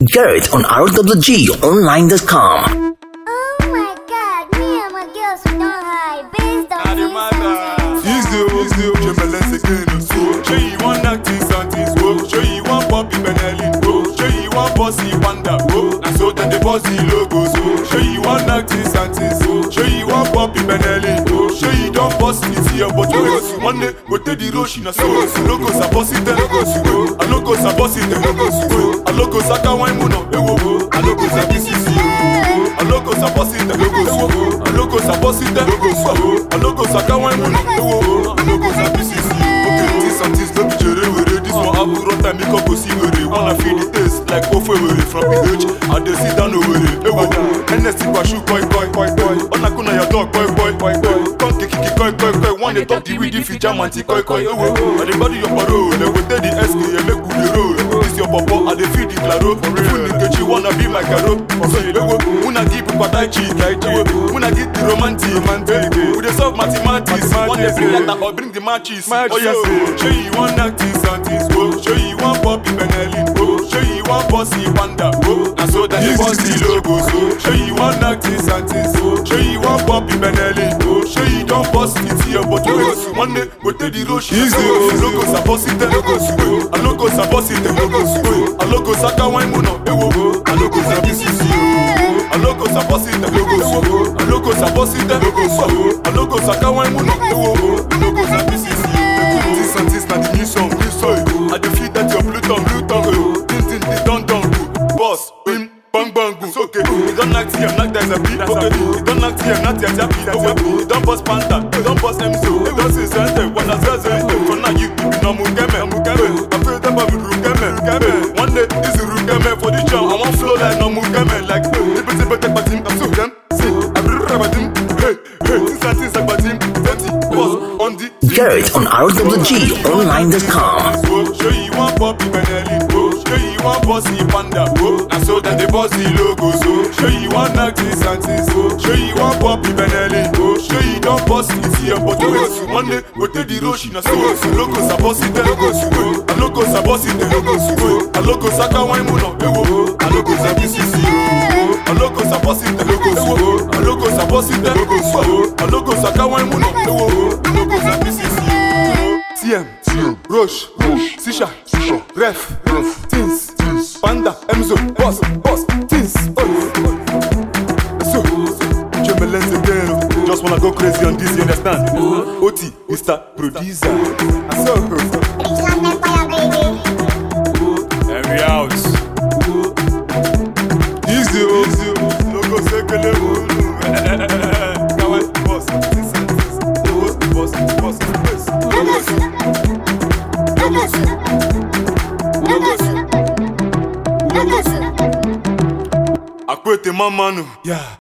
Garrett on RWGOnline.com. Oh my God, me and my girls we don't hide. Based on Easy, Jemelens again. Show you one acting something, show you one Poppy Benelli, show you one bossy wonder, and so then the bossy logo, show you one acting something, show you one Poppy Benelli, show you don't boss it here, but one day go take the Roshi na so logos are bossy, logos are bossy, a logos are kawaii muno, a logos are BCC, a logos are bossy, a logos are bossy, a logos are kawaii muno, a logos are BCC. Okay, this and this no be jere were. This one have to run time make up go see were. Wanna feel the taste like Ofe were from PH. And they sit down over it. NSC bashu koi. Ona kuna ya dog koi. Come kiki koi. One they talk the weed if you jam anti koi. And the body your parole. They go take the SK and make good the roll. This your papa and they feed the claro. Full nigga you wanna be my caro. So you go. Una give patai chi. Una give the romantic. We dey solve mathematics. One they bring letter or bring the matches. Oh yes. Show you one acting something, show you one Poppy Benelli, show you one bossy wonder, and so that the bossy logo, show you one acting something, show you one Poppy Benelli, show you don't boss it here, but one day go take the Roshi, logos are bossy, a logos are bossy, a logos are kawaii muno, a logos are BCC, a logos are bossy, a logos are bossy, a logos are kawaii muno, a logos are BCC. This and this na the new song. I dey feel that your Pluton. Tin don boss, bim, bang, it's okay. You don't like TM, like there's a beat. You don't like TM, not there's a beat. You don't boss Panther, you don't boss MSO. You don't say something, when I say something. For now you no mukeme. I feel them by rukeme. One day this is rukeme for the jam. I want flow like no mukeme. Like people say better but him, I'm so them. See, I bring about him. Hey, this and this about him. 30 boss on the Garrett on RWGOnline.com. Show you one Poppy Benelli, show you one bossy panda, and so then the bossy logo, show you one acting something, show you one Poppy Benelli, show you don't boss it here, but one day go take the Roshi na so logos are bossy, a logos are bossy, a logos are kawaii muno, a logos are BCC, a logos are bossy, a logos are bossy, a logos are kawaii muno, a logos are BCC. TM, Roche, Sisha, Ref, Tins, Panda, Emzo, Boss, Tins, So, Jemelens again. Just wanna go crazy on this, you understand? OT, Mr. Producer. And we out. Easy, logo sekele Kawaii, boss, Akwete mamanu. Yeah.